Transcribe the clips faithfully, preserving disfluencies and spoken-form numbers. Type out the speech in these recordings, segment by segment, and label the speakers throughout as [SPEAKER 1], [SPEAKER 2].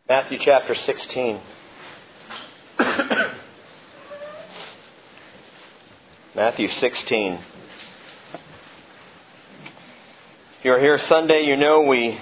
[SPEAKER 1] Matthew chapter sixteen. Matthew sixteen. If you're here Sunday, you know we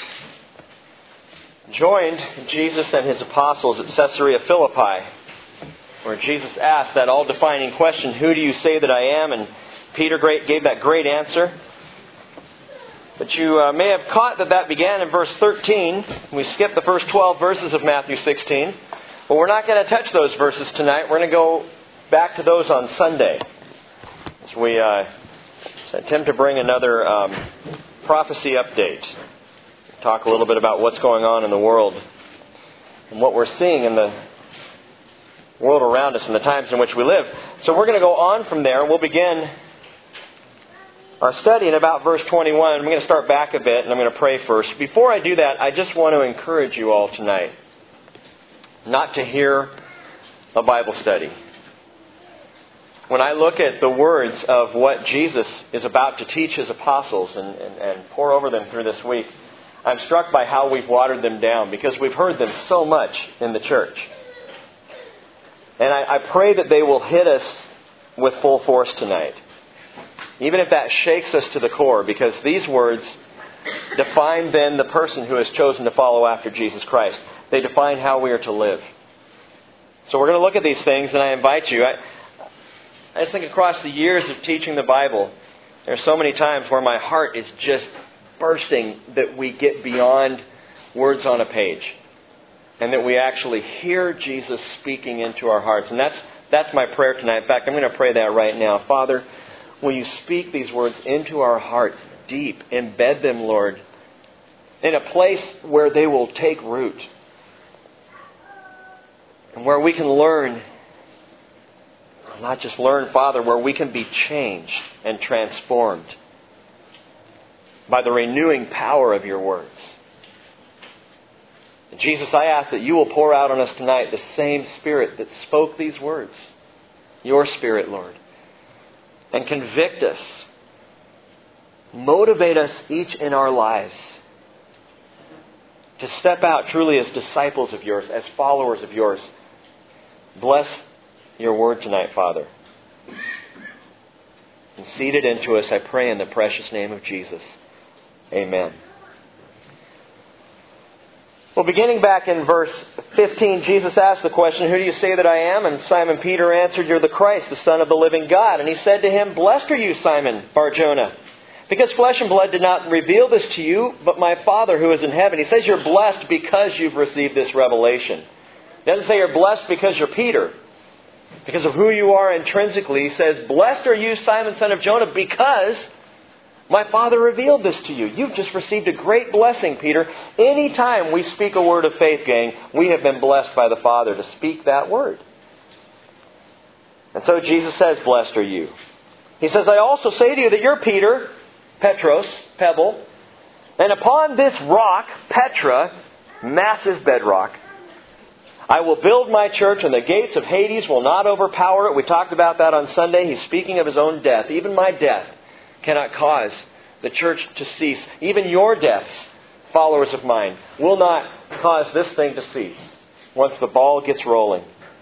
[SPEAKER 1] joined Jesus and His apostles at Caesarea Philippi, where Jesus asked that all-defining question, "Who do you say that I am?" And Peter gave that great answer. But you uh, may have caught that that began in verse thirteen. We skipped the first twelve verses of Matthew sixteen. But we're not going to touch those verses tonight. We're going to go back to those on Sunday. So we uh, attempt to bring another um, prophecy update. Talk a little bit about what's going on in the world and what we're seeing in the world around us and the times in which we live. So we're going to go on from there. We'll begin our study in about verse twenty-one. I'm going to start back a bit and I'm going to pray first. Before I do that, I just want to encourage you all tonight not to hear a Bible study. When I look at the words of what Jesus is about to teach His apostles and, and, and pour over them through this week, I'm struck by how we've watered them down because we've heard them so much in the church. And I, I pray that they will hit us with full force tonight. Even if that shakes us to the core, because these words define then the person who has chosen to follow after Jesus Christ. They define how we are to live. So we're going to look at these things, and I invite you. I, I just think across the years of teaching the Bible, there are so many times where my heart is just bursting that we get beyond words on a page. And that we actually hear Jesus speaking into our hearts. And that's that's my prayer tonight. In fact, I'm going to pray that right now. Father, will You speak these words into our hearts deep? Embed them, Lord, in a place where they will take root. And where we can learn, not just learn, Father, where we can be changed and transformed by the renewing power of Your words. And Jesus, I ask that You will pour out on us tonight the same Spirit that spoke these words. Your Spirit, Lord. And convict us. Motivate us each in our lives to step out truly as disciples of Yours, as followers of Yours. Bless Your word tonight, Father. And seed it into us, I pray in the precious name of Jesus. Amen. Well, beginning back in verse fifteen, Jesus asked the question, "Who do you say that I am?" And Simon Peter answered, "You're the Christ, the Son of the living God." And He said to him, "Blessed are you, Simon Bar-Jonah, because flesh and blood did not reveal this to you, but my Father who is in heaven." He says you're blessed because you've received this revelation. He doesn't say you're blessed because you're Peter, because of who you are intrinsically. He says, "Blessed are you, Simon, son of Jonah, because my Father revealed this to you." You've just received a great blessing, Peter. Anytime we speak a word of faith, gang, we have been blessed by the Father to speak that word. And so Jesus says, "Blessed are you." He says, "I also say to you that you're Peter," Petros, pebble, "and upon this rock, Petra, massive bedrock, I will build my church, and the gates of Hades will not overpower it." We talked about that on Sunday. He's speaking of His own death. Even my death cannot cause the church to cease. Even your deaths, followers of mine, will not cause this thing to cease once the ball gets rolling.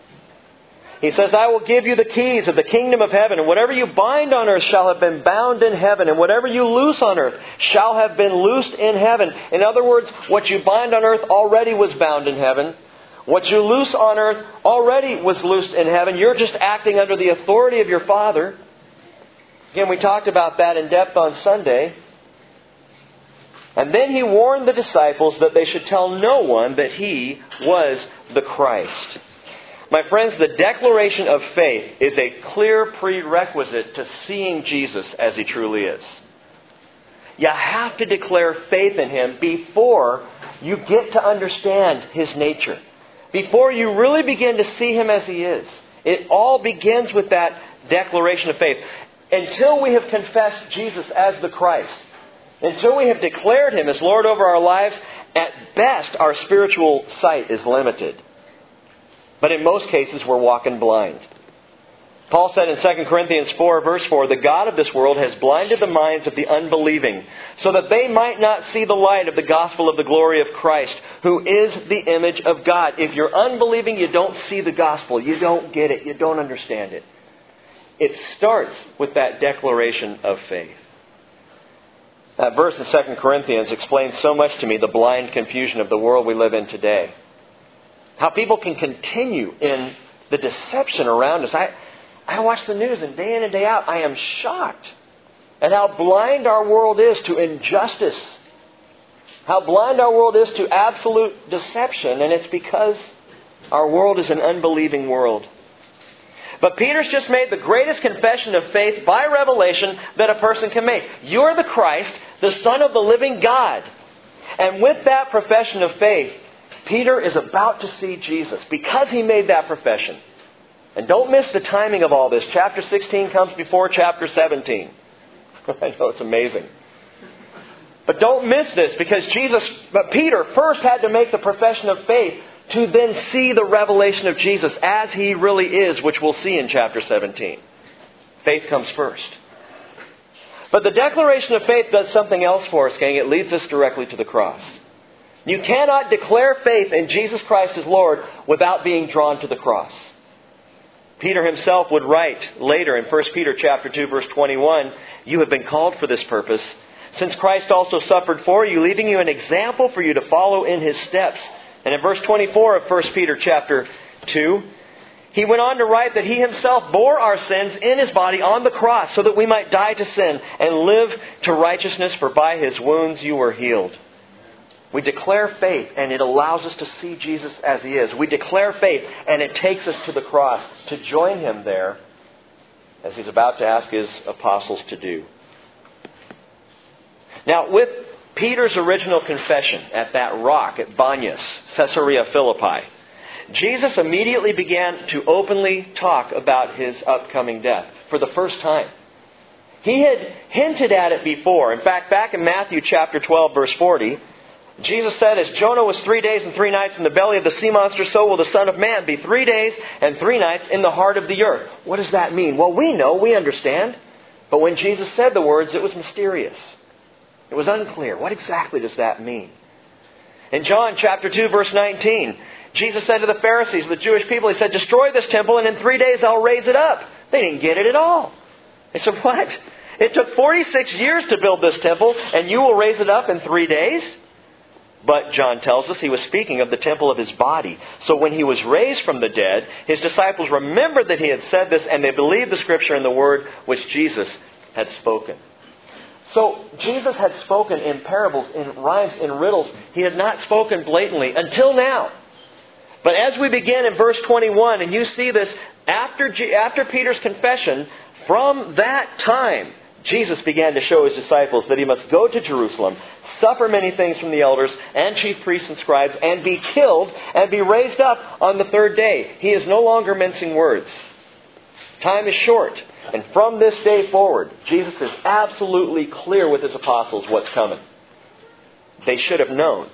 [SPEAKER 1] He says, "I will give you the keys of the kingdom of heaven, and whatever you bind on earth shall have been bound in heaven, and whatever you loose on earth shall have been loosed in heaven." In other words, what you bind on earth already was bound in heaven. What you loose on earth already was loosed in heaven. You're just acting under the authority of your Father. Again, we talked about that in depth on Sunday. And then He warned the disciples that they should tell no one that He was the Christ. My friends, the declaration of faith is a clear prerequisite to seeing Jesus as He truly is. You have to declare faith in Him before you get to understand His nature. Before you really begin to see Him as He is. It all begins with that declaration of faith. Until we have confessed Jesus as the Christ, until we have declared Him as Lord over our lives, at best our spiritual sight is limited. But in most cases we're walking blind. Paul said in Second Corinthians four, verse four, "The God of this world has blinded the minds of the unbelieving, so that they might not see the light of the gospel of the glory of Christ, who is the image of God." If you're unbelieving, you don't see the gospel. You don't get it. You don't understand it. It starts with that declaration of faith. That verse in Second Corinthians explains so much to me the blind confusion of the world we live in today. How people can continue in the deception around us. I, I watch the news, and day in and day out, I am shocked at how blind our world is to injustice. How blind our world is to absolute deception. And it's because our world is an unbelieving world. But Peter's just made the greatest confession of faith by revelation that a person can make. You're the Christ, the Son of the living God. And with that profession of faith, Peter is about to see Jesus because he made that profession. And don't miss the timing of all this. Chapter sixteen comes before chapter seventeen. I know, it's amazing. But don't miss this, because Jesus, but Peter first had to make the profession of faith to then see the revelation of Jesus as He really is, which we'll see in chapter seventeen. Faith comes first. But the declaration of faith does something else for us, gang. It leads us directly to the cross. You cannot declare faith in Jesus Christ as Lord without being drawn to the cross. Peter himself would write later in First Peter chapter two, verse twenty-one, "You have been called for this purpose, since Christ also suffered for you, leaving you an example for you to follow in His steps." And in verse twenty-four of First Peter chapter two, he went on to write that He Himself bore our sins in His body on the cross, so that we might die to sin and live to righteousness, for by His wounds you were healed. We declare faith, and it allows us to see Jesus as He is. We declare faith, and it takes us to the cross to join Him there, as He's about to ask His apostles to do. Now, with Peter's original confession at that rock at Banyas, Caesarea Philippi, Jesus immediately began to openly talk about His upcoming death for the first time. He had hinted at it before. In fact, back in Matthew chapter twelve, verse forty, Jesus said, "As Jonah was three days and three nights in the belly of the sea monster, so will the Son of Man be three days and three nights in the heart of the earth." What does that mean? Well, we know, we understand. But when Jesus said the words, it was mysterious. It was unclear. What exactly does that mean? In John chapter two, verse nineteen, Jesus said to the Pharisees, the Jewish people, He said, "Destroy this temple, and in three days I'll raise it up." They didn't get it at all. They said, "What? It took forty-six years to build this temple, and you will raise it up in three days?" But John tells us He was speaking of the temple of His body. So when He was raised from the dead, His disciples remembered that He had said this, and they believed the Scripture and the word which Jesus had spoken. So Jesus had spoken in parables, in rhymes, in riddles. He had not spoken blatantly until now. But as we begin in verse twenty-one, and you see this, after, G- after Peter's confession, from that time, Jesus began to show His disciples that He must go to Jerusalem, suffer many things from the elders and chief priests and scribes, and be killed and be raised up on the third day. He is no longer mincing words. Time is short. And from this day forward, Jesus is absolutely clear with His apostles what's coming. They should have known.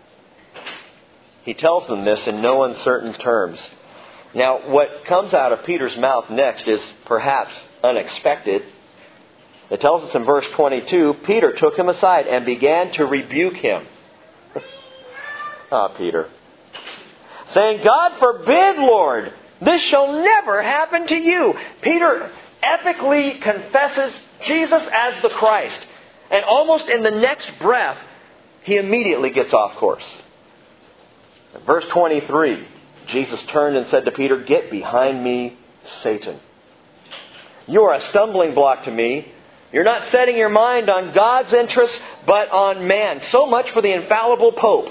[SPEAKER 1] He tells them this in no uncertain terms. Now, what comes out of Peter's mouth next is perhaps unexpected. It tells us in verse twenty-two, Peter took Him aside and began to rebuke Him. Ah, Peter. Saying, "God forbid, Lord, this shall never happen to you." Peter epically confesses Jesus as the Christ. And almost in the next breath, he immediately gets off course. In verse twenty-three, Jesus turned and said to Peter, "Get behind me, Satan. You are a stumbling block to me. You're not setting your mind on God's interests, but on man." So much for the infallible Pope.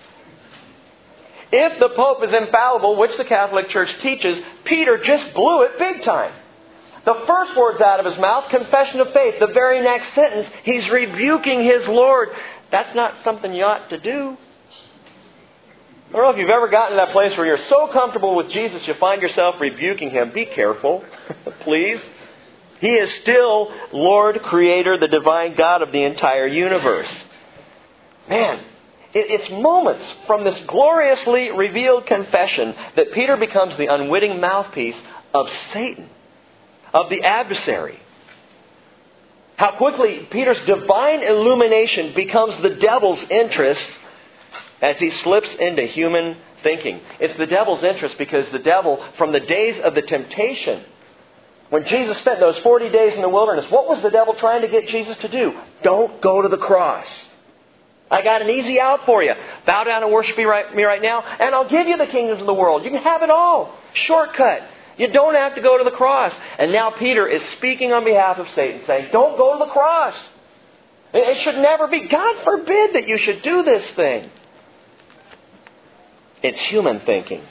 [SPEAKER 1] If the Pope is infallible, which the Catholic Church teaches, Peter just blew it big time. The first words out of his mouth, confession of faith. The very next sentence, he's rebuking his Lord. That's not something you ought to do. I don't know if you've ever gotten to that place where you're so comfortable with Jesus you find yourself rebuking Him. Be careful, please. He is still Lord, Creator, the divine God of the entire universe. Man, it's moments from this gloriously revealed confession that Peter becomes the unwitting mouthpiece of Satan. of the adversary. How quickly Peter's divine illumination becomes the devil's interest as he slips into human thinking. It's the devil's interest because the devil, from the days of the temptation, when Jesus spent those forty days in the wilderness, what was the devil trying to get Jesus to do? Don't go to the cross. I got an easy out for you. Bow down and worship me right, me right now, and I'll give you the kingdoms of the world. You can have it all. Shortcut. You don't have to go to the cross. And now Peter is speaking on behalf of Satan, saying, don't go to the cross. It should never be. God forbid that you should do this thing. It's human thinking.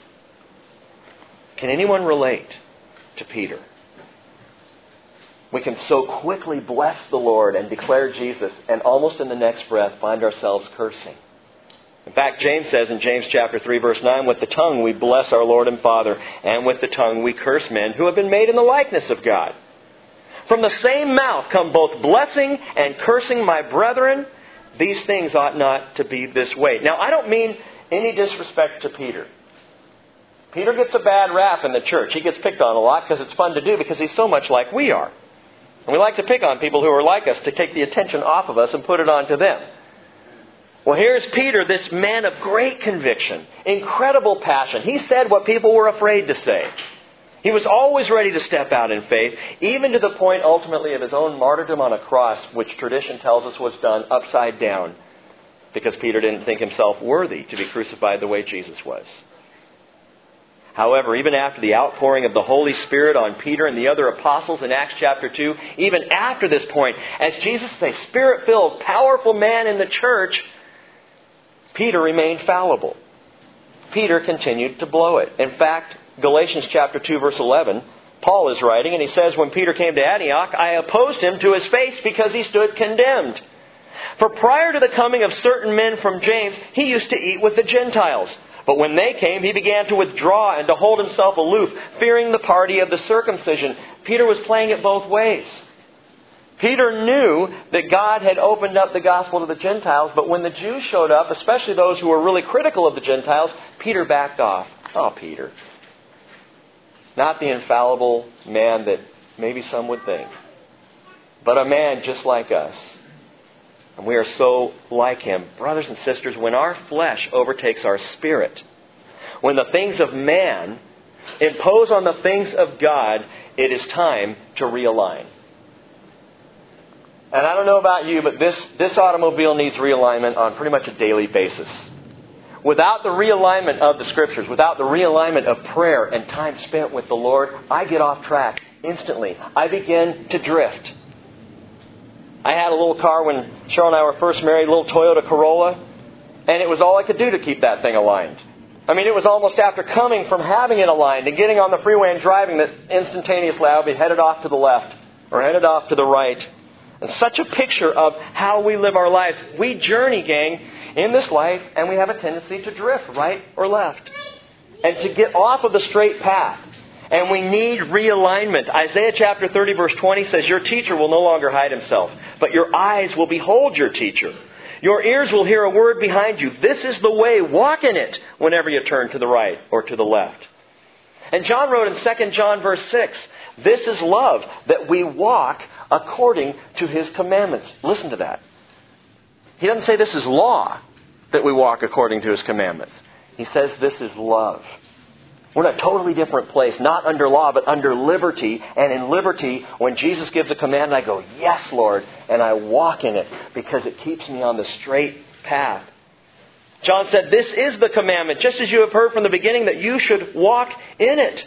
[SPEAKER 1] Can anyone relate to Peter? We can so quickly bless the Lord and declare Jesus, and almost in the next breath find ourselves cursing. In fact, James says in James chapter three, verse nine, with the tongue we bless our Lord and Father, and with the tongue we curse men who have been made in the likeness of God. From the same mouth come both blessing and cursing, my brethren. These things ought not to be this way. Now, I don't mean any disrespect to Peter. Peter gets a bad rap in the church. He gets picked on a lot because it's fun to do because he's so much like we are. And we like to pick on people who are like us to take the attention off of us and put it onto them. Well, here's Peter, this man of great conviction, incredible passion. He said what people were afraid to say. He was always ready to step out in faith, even to the point ultimately of his own martyrdom on a cross, which tradition tells us was done upside down, because Peter didn't think himself worthy to be crucified the way Jesus was. However, even after the outpouring of the Holy Spirit on Peter and the other apostles in Acts chapter two, even after this point, as Jesus is a Spirit-filled, powerful man in the church, Peter remained fallible. Peter continued to blow it. In fact, Galatians chapter two, verse eleven, Paul is writing, and he says, when Peter came to Antioch, I opposed him to his face because he stood condemned. For prior to the coming of certain men from James, he used to eat with the Gentiles. But when they came, he began to withdraw and to hold himself aloof, fearing the party of the circumcision. Peter was playing it both ways. Peter knew that God had opened up the gospel to the Gentiles, but when the Jews showed up, especially those who were really critical of the Gentiles, Peter backed off. Oh, Peter. Not the infallible man that maybe some would think, but a man just like us. And we are so like him. Brothers and sisters, when our flesh overtakes our spirit, when the things of man impose on the things of God, it is time to realign. And I don't know about you, but this, this automobile needs realignment on pretty much a daily basis. Without the realignment of the Scriptures, without the realignment of prayer and time spent with the Lord, I get off track instantly. I begin to drift. I had a little car when Cheryl and I were first married, a little Toyota Corolla, and it was all I could do to keep that thing aligned. I mean, it was almost after coming from having it aligned and getting on the freeway and driving that instantaneously I would be headed off to the left or headed off to the right. And such a picture of how we live our lives. We journey, gang, in this life, and we have a tendency to drift right or left and to get off of the straight path. And we need realignment. Isaiah chapter thirty, verse twenty says, your teacher will no longer hide himself, but your eyes will behold your teacher. Your ears will hear a word behind you. This is the way. Walk in it whenever you turn to the right or to the left. And John wrote in Second John verse six, this is love, that we walk according to His commandments. Listen to that. He doesn't say this is law, that we walk according to His commandments. He says this is love. We're in a totally different place, not under law, but under liberty. And in liberty, when Jesus gives a command, I go, yes, Lord, and I walk in it because it keeps me on the straight path. John said, this is the commandment, just as you have heard from the beginning, that you should walk in it.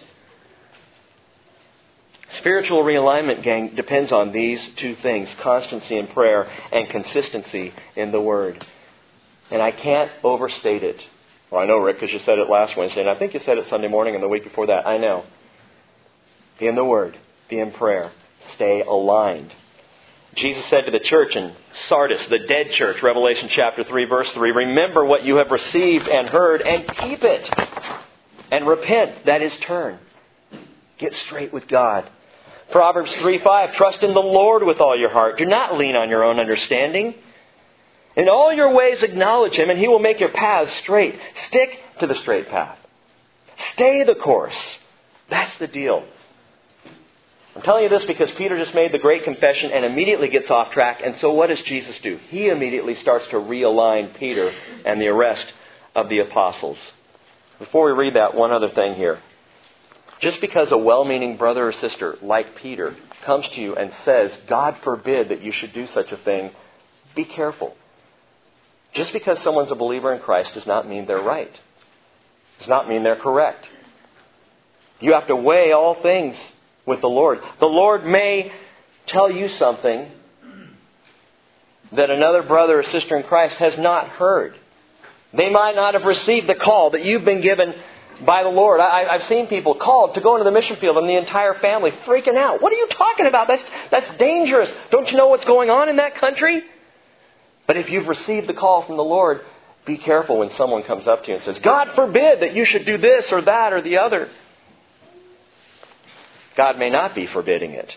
[SPEAKER 1] Spiritual realignment, gang, depends on these two things, constancy in prayer and consistency in the Word. And I can't overstate it. Well, I know, Rick, because you said it last Wednesday, and I think you said it Sunday morning and the week before that. I know. Be in the Word. Be in prayer. Stay aligned. Jesus said to the church in Sardis, the dead church, Revelation chapter three, verse three, remember what you have received and heard and keep it. And repent, that is turn. Get straight with God. Proverbs three five, trust in the Lord with all your heart. Do not lean on your own understanding. In all your ways acknowledge Him, and He will make your paths straight. Stick to the straight path. Stay the course. That's the deal. I'm telling you this because Peter just made the great confession and immediately gets off track. And so what does Jesus do? He immediately starts to realign Peter and the rest of the apostles. Before we read that, one other thing here. Just because a well-meaning brother or sister like Peter comes to you and says, God forbid that you should do such a thing, be careful. Just because someone's a believer in Christ does not mean they're right. Does not mean they're correct. You have to weigh all things with the Lord. The Lord may tell you something that another brother or sister in Christ has not heard. They might not have received the call that you've been given by the Lord. I, I've seen people called to go into the mission field and the entire family freaking out. What are you talking about? That's, that's dangerous. Don't you know what's going on in that country? But if you've received the call from the Lord, be careful when someone comes up to you and says, God forbid that you should do this or that or the other. God may not be forbidding it.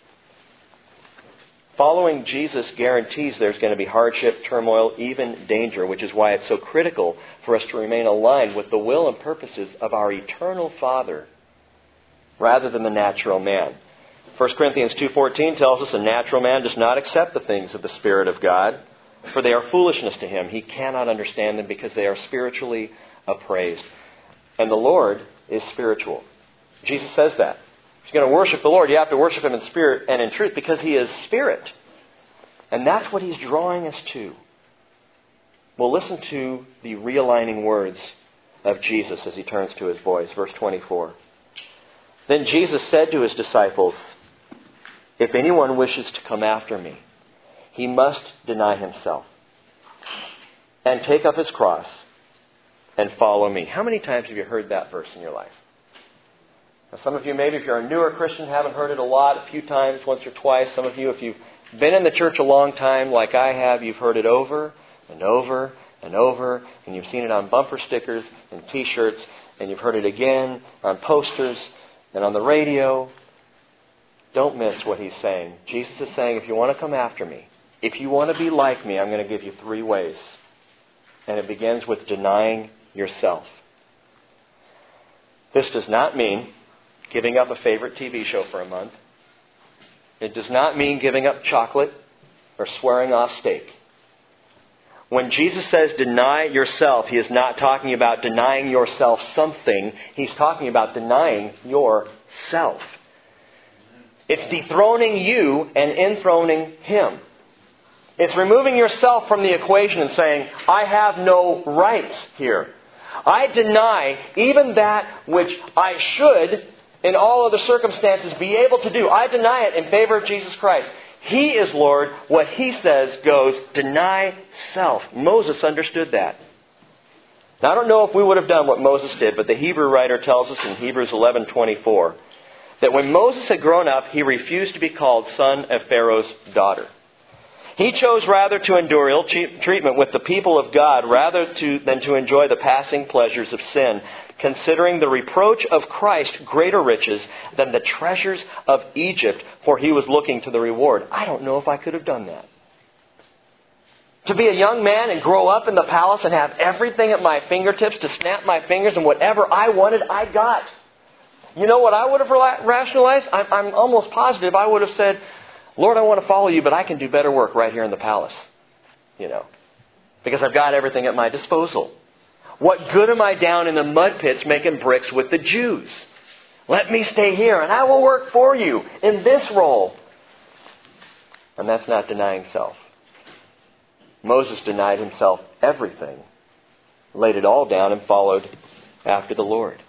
[SPEAKER 1] Following Jesus guarantees there's going to be hardship, turmoil, even danger, which is why it's so critical for us to remain aligned with the will and purposes of our eternal Father rather than the natural man. First Corinthians two fourteen tells us a natural man does not accept the things of the Spirit of God, for they are foolishness to him. He cannot understand them because they are spiritually appraised. And the Lord is spiritual. Jesus says that. If you're going to worship the Lord, you have to worship Him in spirit and in truth because He is Spirit. And that's what He's drawing us to. Well, listen to the realigning words of Jesus as He turns to His voice. Verse twenty-four. Then Jesus said to His disciples, if anyone wishes to come after me, he must deny himself and take up his cross and follow me. How many times have you heard that verse in your life? Now, some of you, maybe if you're a newer Christian, haven't heard it a lot, a few times, once or twice. Some of you, if you've been in the church a long time like I have, you've heard it over and over and over, and you've seen it on bumper stickers and T-shirts, and you've heard it again on posters and on the radio. Don't miss what He's saying. Jesus is saying, if you want to come after me, if you want to be like me, I'm going to give you three ways. And it begins with denying yourself. This does not mean giving up a favorite T V show for a month. It does not mean giving up chocolate or swearing off steak. When Jesus says deny yourself, He is not talking about denying yourself something. He's talking about denying yourself. It's dethroning you and enthroning Him. It's removing yourself from the equation and saying, I have no rights here. I deny even that which I should, in all other circumstances, be able to do. I deny it in favor of Jesus Christ. He is Lord. What He says goes. Deny self. Moses understood that. Now, I don't know if we would have done what Moses did, but the Hebrew writer tells us in Hebrews eleven twenty-four that when Moses had grown up, he refused to be called son of Pharaoh's daughter. He chose rather to endure ill treatment with the people of God rather to, than to enjoy the passing pleasures of sin, considering the reproach of Christ greater riches than the treasures of Egypt, for he was looking to the reward. I don't know if I could have done that. To be a young man and grow up in the palace and have everything at my fingertips to snap my fingers and whatever I wanted, I got. You know what I would have rationalized? I'm, I'm almost positive I would have said, Lord, I want to follow you, but I can do better work right here in the palace. You know, because I've got everything at my disposal. What good am I down in the mud pits making bricks with the Jews? Let me stay here and I will work for you in this role. And that's not denying self. Moses denied himself everything, laid it all down and followed after the Lord.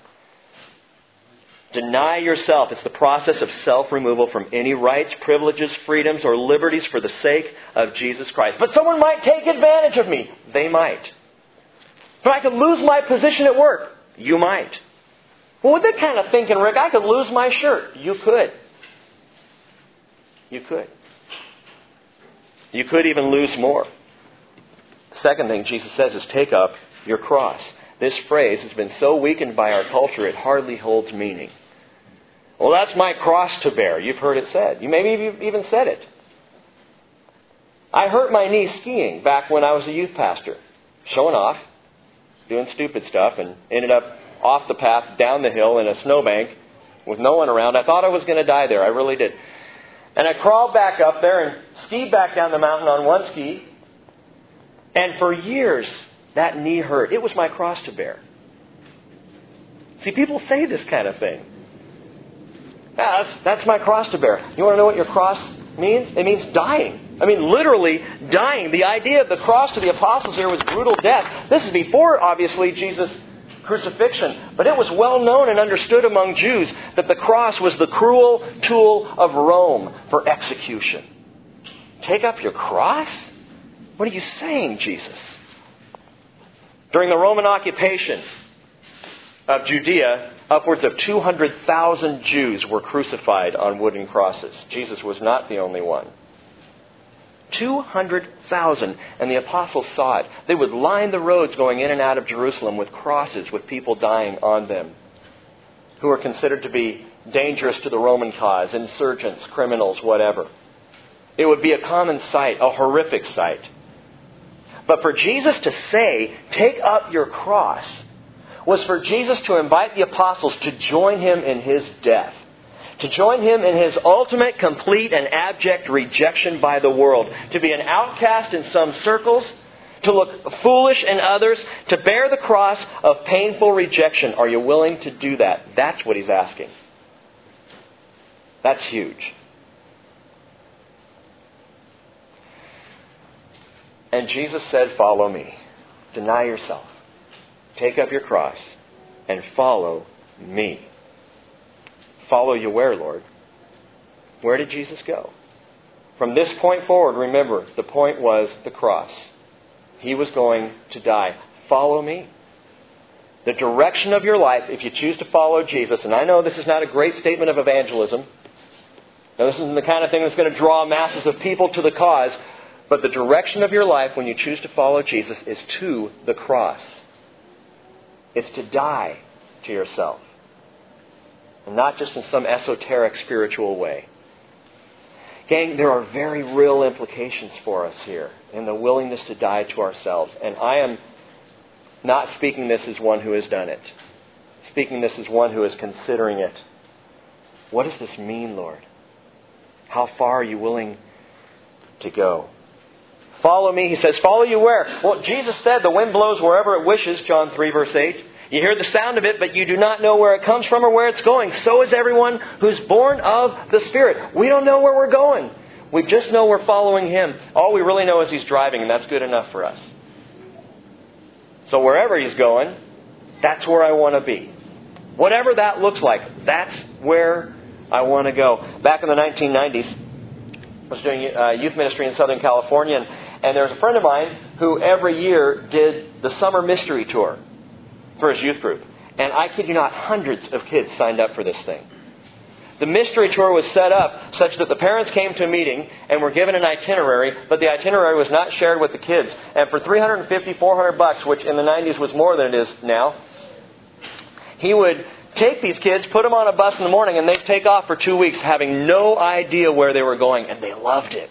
[SPEAKER 1] Deny yourself. It's the process of self-removal from any rights, privileges, freedoms, or liberties for the sake of Jesus Christ. But someone might take advantage of me. They might. But I could lose my position at work. You might. Well, with that kind of thinking, Rick, I could lose my shirt. You could. You could. You could even lose more. The second thing Jesus says is take up your cross. This phrase has been so weakened by our culture, it hardly holds meaning. Well, that's my cross to bear. You've heard it said. You maybe you've even said it. I hurt my knee skiing back when I was a youth pastor. Showing off, doing stupid stuff, and ended up off the path, down the hill in a snowbank with no one around. I thought I was going to die there. I really did. And I crawled back up there and skied back down the mountain on one ski. And for years, that knee hurt. It was my cross to bear. See, people say this kind of thing. Yeah, that's, that's my cross to bear. You want to know what your cross means? It means dying. I mean, literally dying. The idea of the cross to the apostles here was brutal death. This is before, obviously, Jesus' crucifixion. But it was well known and understood among Jews that the cross was the cruel tool of Rome for execution. Take up your cross? What are you saying, Jesus? During the Roman occupation of Judea, upwards of two hundred thousand Jews were crucified on wooden crosses. Jesus was not the only one. two hundred thousand. And the apostles saw it. They would line the roads going in and out of Jerusalem with crosses with people dying on them who were considered to be dangerous to the Roman cause, insurgents, criminals, whatever. It would be a common sight, a horrific sight. But for Jesus to say, take up your cross, was for Jesus to invite the apostles to join Him in His death. To join Him in His ultimate, complete, and abject rejection by the world. To be an outcast in some circles. To look foolish in others. To bear the cross of painful rejection. Are you willing to do that? That's what He's asking. That's huge. And Jesus said, follow me. Deny yourself. Take up your cross and follow me. Follow you where, Lord? Where did Jesus go? From this point forward, remember, the point was the cross. He was going to die. Follow me. The direction of your life, if you choose to follow Jesus, and I know this is not a great statement of evangelism. Now, this isn't the kind of thing that's going to draw masses of people to the cause. But the direction of your life when you choose to follow Jesus is to the cross. It's to die to yourself. And not just in some esoteric spiritual way. Gang, there are very real implications for us here in the willingness to die to ourselves. And I am not speaking this as one who has done it. Speaking this as one who is considering it. What does this mean, Lord? How far are you willing to go? Follow me, He says. Follow you where? Well, Jesus said the wind blows wherever it wishes, John three, verse eight. You hear the sound of it, but you do not know where it comes from or where it's going. So is everyone who's born of the Spirit. We don't know where we're going. We just know we're following Him. All we really know is He's driving, and that's good enough for us. So wherever He's going, that's where I want to be. Whatever that looks like, that's where I want to go. Back in the nineteen nineties, I was doing uh, youth ministry in Southern California, and, and there was a friend of mine who every year did the summer mystery tour for his youth group. And I kid you not, hundreds of kids signed up for this thing. The mystery tour was set up such that the parents came to a meeting and were given an itinerary, but the itinerary was not shared with the kids. And for three hundred fifty, four hundred bucks, which in the nineties was more than it is now, he would take these kids, put them on a bus in the morning, and they'd take off for two weeks having no idea where they were going. And they loved it.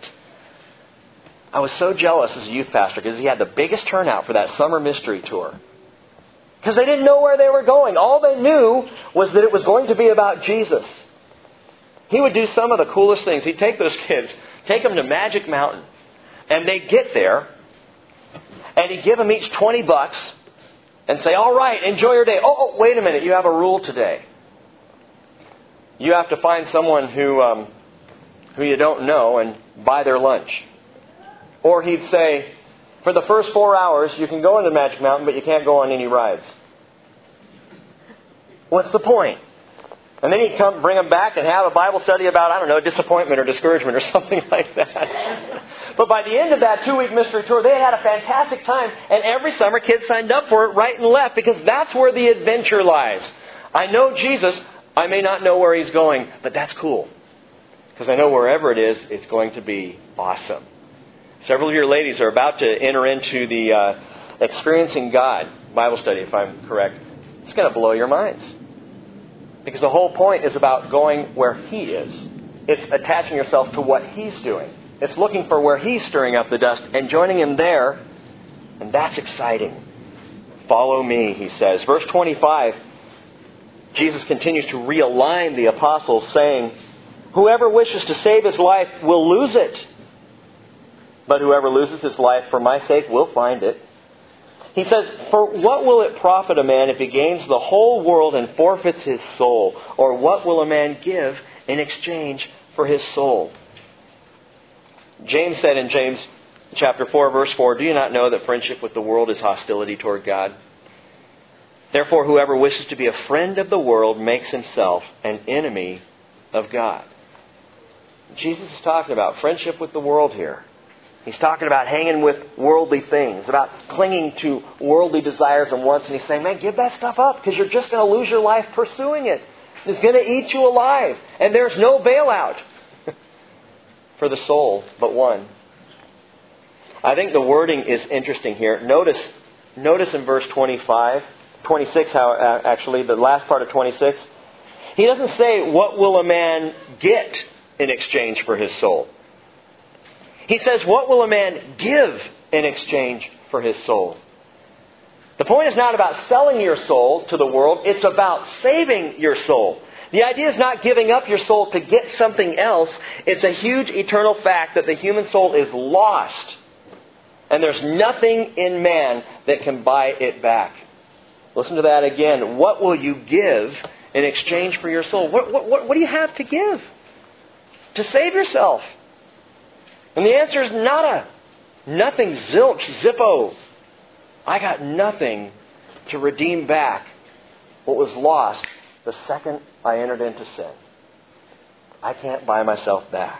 [SPEAKER 1] I was so jealous as a youth pastor because he had the biggest turnout for that summer mystery tour. Because they didn't know where they were going. All they knew was that it was going to be about Jesus. He would do some of the coolest things. He'd take those kids, take them to Magic Mountain, and they'd get there, and he'd give them each twenty bucks, and say, all right, enjoy your day. Oh, oh, wait a minute, you have a rule today. You have to find someone who um, who you don't know and buy their lunch. Or he'd say, for the first four hours, you can go into Magic Mountain, but you can't go on any rides. What's the point? And then he'd come, bring them back and have a Bible study about, I don't know, disappointment or discouragement or something like that. But by the end of that two-week mystery tour, they had had a fantastic time. And every summer, kids signed up for it right and left because that's where the adventure lies. I know Jesus. I may not know where He's going, but that's cool. Because I know wherever it is, it's going to be awesome. Several of your ladies are about to enter into the uh, Experiencing God Bible study, if I'm correct. It's going to blow your minds. Because the whole point is about going where He is. It's attaching yourself to what He's doing. It's looking for where He's stirring up the dust and joining Him there. And that's exciting. Follow me, He says. Verse twenty-five. Jesus continues to realign the apostles, saying, whoever wishes to save his life will lose it. But whoever loses his life for my sake will find it. He says, for what will it profit a man if he gains the whole world and forfeits his soul? Or what will a man give in exchange for his soul? James said in James chapter four, verse four, do you not know that friendship with the world is hostility toward God? Therefore, whoever wishes to be a friend of the world makes himself an enemy of God. Jesus is talking about friendship with the world here. He's talking about hanging with worldly things, about clinging to worldly desires and wants. And he's saying, man, give that stuff up because you're just going to lose your life pursuing it. It's going to eat you alive. And there's no bailout for the soul but one. I think the wording is interesting here. Notice, notice in verse twenty-five, twenty-six, how uh, actually, the last part of twenty-six. He doesn't say, what will a man get in exchange for his soul? He says, what will a man give in exchange for his soul? The point is not about selling your soul to the world. It's about saving your soul. The idea is not giving up your soul to get something else. It's a huge eternal fact that the human soul is lost. And there's nothing in man that can buy it back. Listen to that again. What will you give in exchange for your soul? What, what, what, what do you have to give to save yourself? And the answer is nada. Nothing, zilch, zippo. I got nothing to redeem back what was lost the second I entered into sin. I can't buy myself back.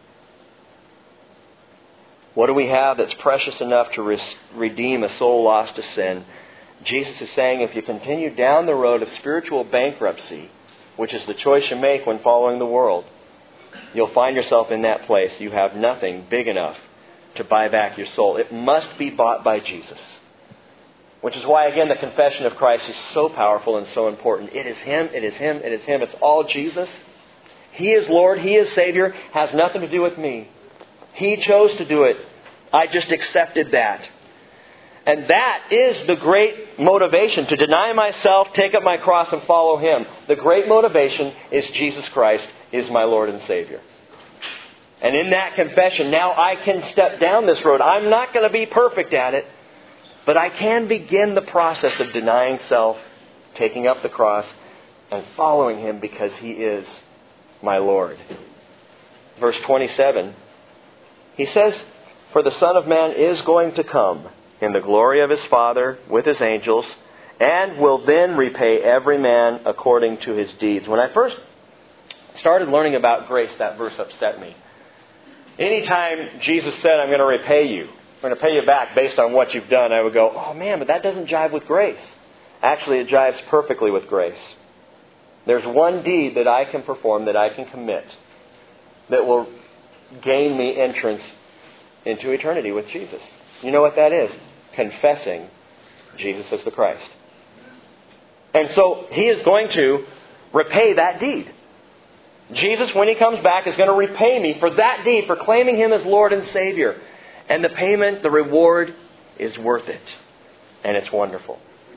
[SPEAKER 1] What do we have that's precious enough to re- redeem a soul lost to sin? Jesus is saying if you continue down the road of spiritual bankruptcy, which is the choice you make when following the world, you'll find yourself in that place. You have nothing big enough to buy back your soul. It must be bought by Jesus. Which is why, again, the confession of Christ is so powerful and so important. It is Him, it is Him, it is Him. It's all Jesus. He is Lord, He is Savior. Has nothing to do with me. He chose to do it. I just accepted that. And that is the great motivation, to deny myself, take up my cross and follow Him. The great motivation is Jesus Christ is my Lord and Savior. And in that confession, now I can step down this road. I'm not going to be perfect at it, but I can begin the process of denying self, taking up the cross, and following Him because He is my Lord. Verse twenty-seven, He says, for the Son of Man is going to come in the glory of His Father with His angels, and will then repay every man according to his deeds. When I first started learning about grace, that verse upset me. Anytime Jesus said, I'm going to repay you, I'm going to pay you back based on what you've done, I would go, oh man, but that doesn't jive with grace. Actually, it jives perfectly with grace. There's one deed that I can perform, that I can commit, that will gain me entrance into eternity with Jesus. You know what that is? Confessing Jesus as the Christ. And so He is going to repay that deed. Jesus, when He comes back, is going to repay me for that deed, for claiming Him as Lord and Savior. And the payment, the reward, is worth it. And it's wonderful.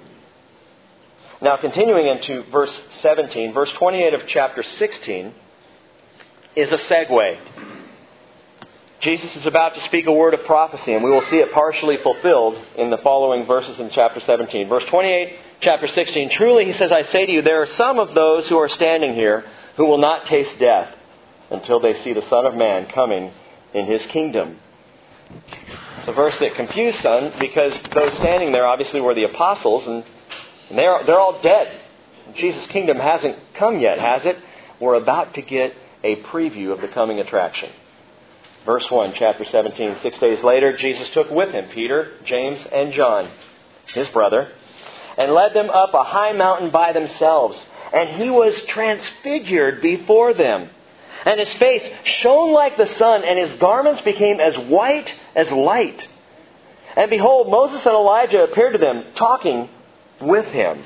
[SPEAKER 1] Now, continuing into verse seventeen, verse twenty-eight of chapter sixteen is a segue. Jesus is about to speak a word of prophecy, and we will see it partially fulfilled in the following verses in chapter seventeen. Verse twenty-eight, chapter sixteen, truly, He says, I say to you, there are some of those who are standing here who will not taste death until they see the Son of Man coming in His kingdom. It's a verse that confused some, because those standing there obviously were the apostles, and they're, they're all dead. Jesus' kingdom hasn't come yet, has it? We're about to get a preview of the coming attraction. Verse one, chapter seventeen. Six days later, Jesus took with Him Peter, James, and John, His brother, and led them up a high mountain by themselves. And He was transfigured before them. And His face shone like the sun, and His garments became as white as light. And behold, Moses and Elijah appeared to them, talking with Him.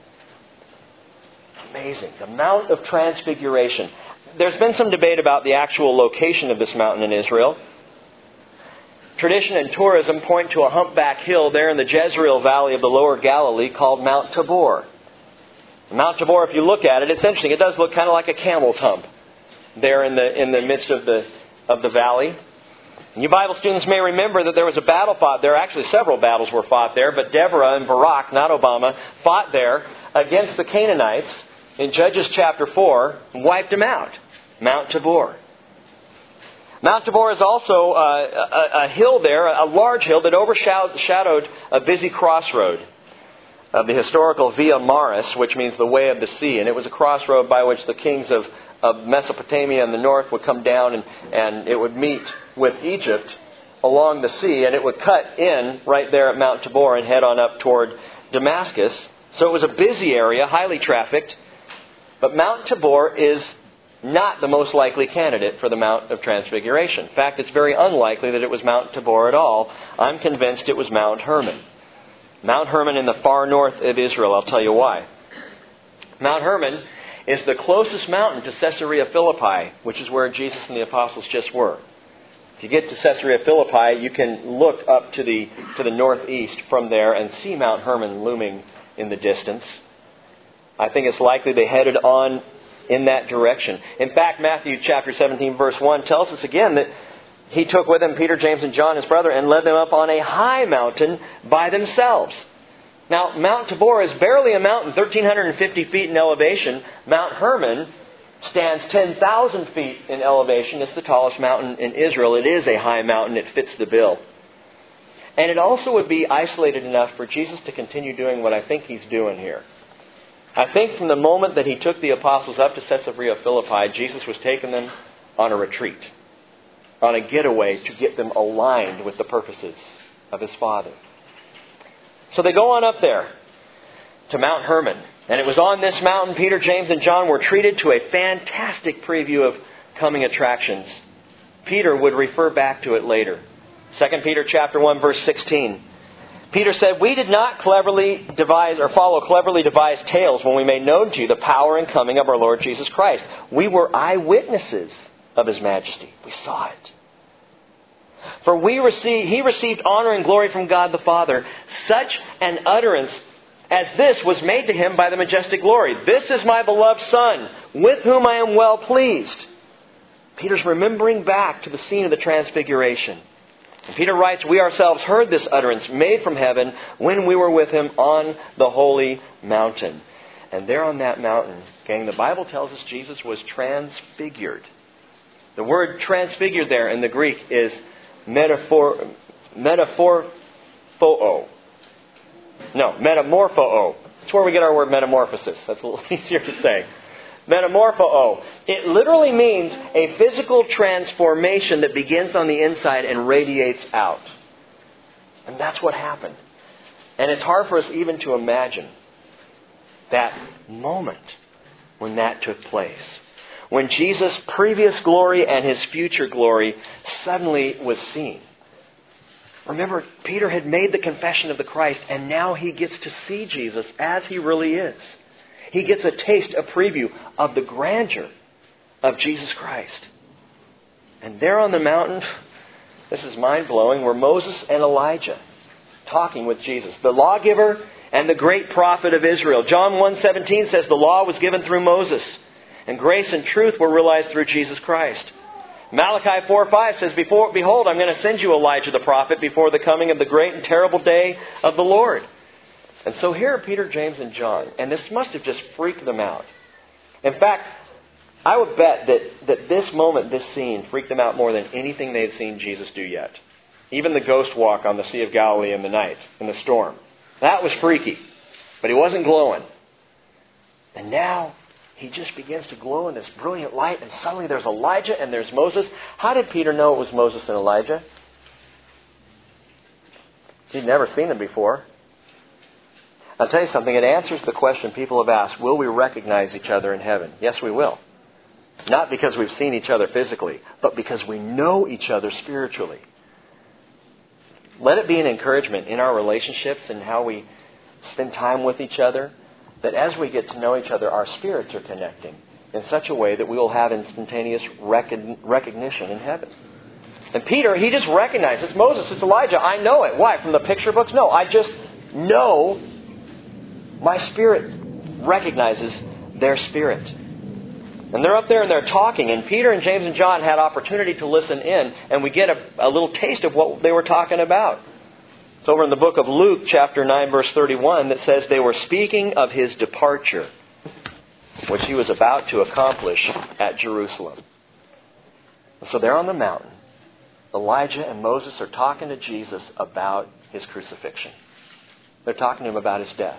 [SPEAKER 1] Amazing. The Mount of Transfiguration. There's been some debate about the actual location of this mountain in Israel. Tradition and tourism point to a humpback hill there in the Jezreel Valley of the Lower Galilee called Mount Tabor. Mount Tabor, if you look at it, it's interesting. It does look kind of like a camel's hump there in the in the midst of the of the valley. And you Bible students may remember that there was a battle fought there. Actually, several battles were fought there. But Deborah and Barak, not Obama, fought there against the Canaanites in Judges chapter four and wiped them out. Mount Tabor. Mount Tabor is also uh, a, a hill there, a large hill that overshadowed a busy crossroad of the historical Via Maris, which means the way of the sea. And it was a crossroad by which the kings of, of Mesopotamia in the north would come down and, and it would meet with Egypt along the sea. And it would cut in right there at Mount Tabor and head on up toward Damascus. So it was a busy area, highly trafficked. But Mount Tabor is not the most likely candidate for the Mount of Transfiguration. In fact, it's very unlikely that it was Mount Tabor at all. I'm convinced it was Mount Hermon. Mount Hermon in the far north of Israel. I'll tell you why. Mount Hermon is the closest mountain to Caesarea Philippi, which is where Jesus and the apostles just were. If you get to Caesarea Philippi, you can look up to the to the northeast from there and see Mount Hermon looming in the distance. I think it's likely they headed on in that direction. In fact, Matthew chapter seventeen, verse one tells us again that He took with Him Peter, James, and John, His brother, and led them up on a high mountain by themselves. Now, Mount Tabor is barely a mountain, one thousand three hundred fifty feet in elevation. Mount Hermon stands ten thousand feet in elevation. It's the tallest mountain in Israel. It is a high mountain. It fits the bill. And it also would be isolated enough for Jesus to continue doing what I think He's doing here. I think from the moment that He took the apostles up to Caesarea Philippi, Jesus was taking them on a retreat, on a getaway to get them aligned with the purposes of His Father. So they go on up there to Mount Hermon. And it was on this mountain Peter, James, and John were treated to a fantastic preview of coming attractions. Peter would refer back to it later. Second Peter chapter one, verse sixteen. Peter said, "We did not cleverly devise or follow cleverly devised tales when we made known to you the power and coming of our Lord Jesus Christ. We were eyewitnesses of His majesty." We saw it. For we received, He received honor and glory from God the Father. Such an utterance as this was made to Him by the majestic glory. "This is my beloved Son, with whom I am well pleased." Peter's remembering back to the scene of the Transfiguration. And Peter writes, "We ourselves heard this utterance made from heaven when we were with Him on the holy mountain." And there on that mountain, gang, the Bible tells us Jesus was transfigured. The word transfigured there in the Greek is metaphor, metaphorpho. No, metamorpho. That's where we get our word metamorphosis. That's a little easier to say. Metamorpho. It literally means a physical transformation that begins on the inside and radiates out. And that's what happened. And it's hard for us even to imagine that moment when that took place. When Jesus' previous glory and His future glory suddenly was seen. Remember, Peter had made the confession of the Christ, and now he gets to see Jesus as He really is. He gets a taste, a preview of the grandeur of Jesus Christ. And there on the mountain, this is mind-blowing, were Moses and Elijah talking with Jesus, the lawgiver and the great prophet of Israel. John one seventeen says the law was given through Moses, and grace and truth were realized through Jesus Christ. Malachi four five says, Before, Behold, I'm going to send you Elijah the prophet before the coming of the great and terrible day of the Lord. And so here are Peter, James, and John. And this must have just freaked them out. In fact, I would bet that, that this moment, this scene, freaked them out more than anything they had seen Jesus do yet. Even the ghost walk on the Sea of Galilee in the night, in the storm. That was freaky. But He wasn't glowing. And now He just begins to glow in this brilliant light. And suddenly there's Elijah and there's Moses. How did Peter know it was Moses and Elijah? He'd never seen them before. I'll tell you something. It answers the question people have asked. Will we recognize each other in heaven? Yes, we will. Not because we've seen each other physically, but because we know each other spiritually. Let it be an encouragement in our relationships and how we spend time with each other, that as we get to know each other, our spirits are connecting in such a way that we will have instantaneous recognition in heaven. And Peter, he just recognized, it's Moses, it's Elijah. I know it. Why? From the picture books? No, I just know. My spirit recognizes their spirit. And they're up there and they're talking, and Peter and James and John had opportunity to listen in, and we get a, a little taste of what they were talking about. It's over in the book of Luke, chapter nine, verse thirty-one, that says they were speaking of His departure, which He was about to accomplish at Jerusalem. So they're on the mountain. Elijah and Moses are talking to Jesus about His crucifixion. They're talking to Him about His death.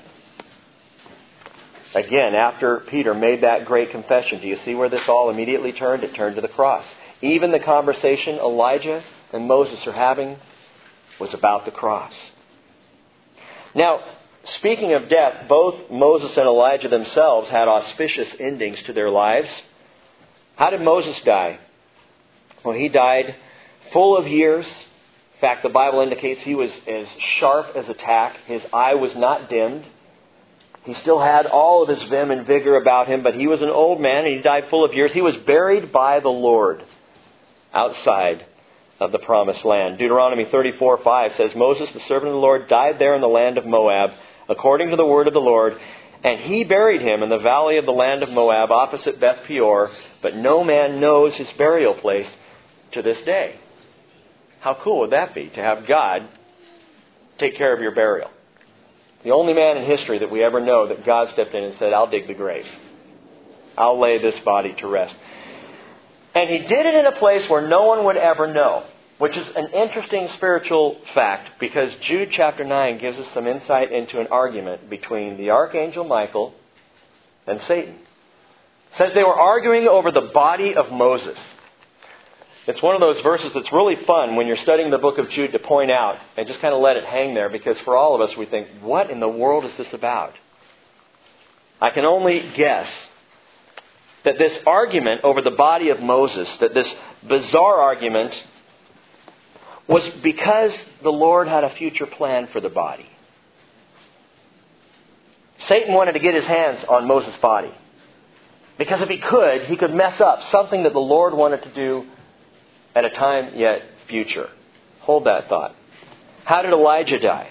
[SPEAKER 1] Again, after Peter made that great confession, do you see where this all immediately turned? It turned to the cross. Even the conversation Elijah and Moses are having was about the cross. Now, speaking of death, both Moses and Elijah themselves had auspicious endings to their lives. How did Moses die? Well, he died full of years. In fact, the Bible indicates he was as sharp as a tack. His eye was not dimmed. He still had all of his vim and vigor about him, but he was an old man and he died full of years. He was buried by the Lord outside of the promised land. Deuteronomy thirty-four five says, Moses, the servant of the Lord, died there in the land of Moab, according to the word of the Lord, and he buried him in the valley of the land of Moab, opposite Beth Peor, but no man knows his burial place to this day. How cool would that be, to have God take care of your burial? The only man in history that we ever know that God stepped in and said, I'll dig the grave. I'll lay this body to rest. And He did it in a place where no one would ever know, which is an interesting spiritual fact, because Jude chapter nine gives us some insight into an argument between the archangel Michael and Satan. It says they were arguing over the body of Moses. It's one of those verses that's really fun when you're studying the book of Jude to point out and just kind of let it hang there, because for all of us we think, what in the world is this about? I can only guess that this argument over the body of Moses, that this bizarre argument, was because the Lord had a future plan for the body. Satan wanted to get his hands on Moses' body, because if he could, he could mess up something that the Lord wanted to do at a time yet future. Hold that thought. How did Elijah die?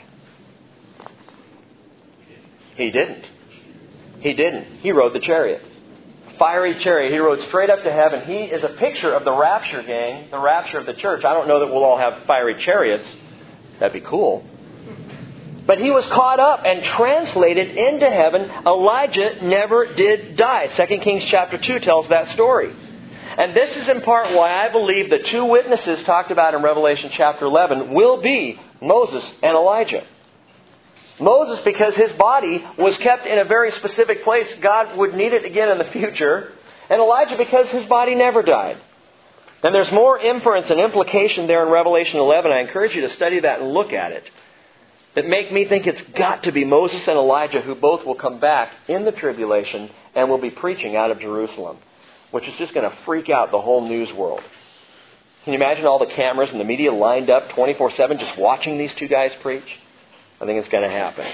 [SPEAKER 1] He didn't. He didn't. He rode the chariot. Fiery chariot. He rode straight up to heaven. He is a picture of the rapture, gang. The rapture of the church. I don't know that we'll all have fiery chariots. That'd be cool. But he was caught up and translated into heaven. Elijah never did die. Second Kings chapter two tells that story. And this is in part why I believe the two witnesses talked about in Revelation chapter eleven will be Moses and Elijah. Moses, because his body was kept in a very specific place, God would need it again in the future. And Elijah, because his body never died. And there's more inference and implication there in Revelation eleven. I encourage you to study that and look at it, that make me think it's got to be Moses and Elijah who both will come back in the tribulation and will be preaching out of Jerusalem, which is just going to freak out the whole news world. Can you imagine all the cameras and the media lined up twenty-four seven just watching these two guys preach? I think it's going to happen.